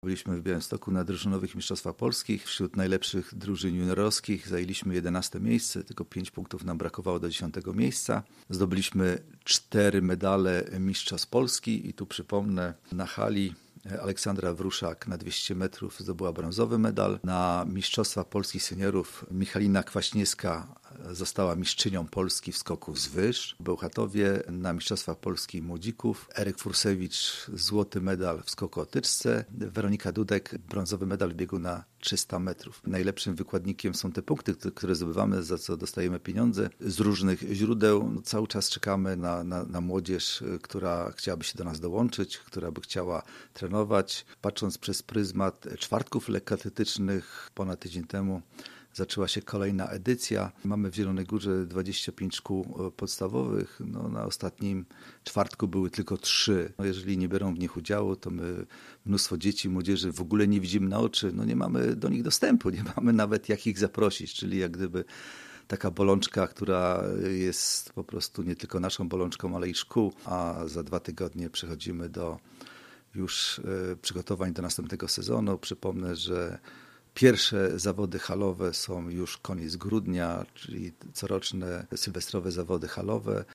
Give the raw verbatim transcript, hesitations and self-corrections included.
Byliśmy w Białymstoku na drużynowych mistrzostwach polskich. Wśród najlepszych drużyn juniorskich zajęliśmy jedenaste miejsce, tylko pięć punktów nam brakowało do dziesiątego miejsca. Zdobyliśmy cztery medale mistrzostw Polski i tu przypomnę, na hali Aleksandra Wruszak na dwieście metrów zdobyła brązowy medal. Na mistrzostwach polskich seniorów Michalina Kwaśniewska została mistrzynią Polski w skoku z wyż. W Bełchatowie na mistrzostwach polskich młodzików Eryk Fursewicz złoty medal w skoku o tyczce. Weronika Dudek brązowy medal w biegu na trzysta metrów. Najlepszym wykładnikiem są te punkty, które zdobywamy, za co dostajemy pieniądze z różnych źródeł. No, cały czas czekamy na, na, na młodzież, która chciałaby się do nas dołączyć, która by chciała trenować. Patrząc przez pryzmat czwartków lekkoatletycznych, ponad tydzień temu zaczęła się kolejna edycja. Mamy w Zielonej Górze dwadzieścia pięć szkół podstawowych. No, na ostatnim czwartku były tylko trzy. No, jeżeli nie biorą w nich udziału, to my mnóstwo dzieci, młodzieży w ogóle nie widzimy na oczy. No, nie mamy do nich dostępu, nie mamy nawet jak ich zaprosić, czyli jak gdyby taka bolączka, która jest po prostu nie tylko naszą bolączką, ale i szkół. A za dwa tygodnie przechodzimy do już przygotowań do następnego sezonu. Przypomnę, że pierwsze zawody halowe są już koniec grudnia, czyli coroczne sylwestrowe zawody halowe.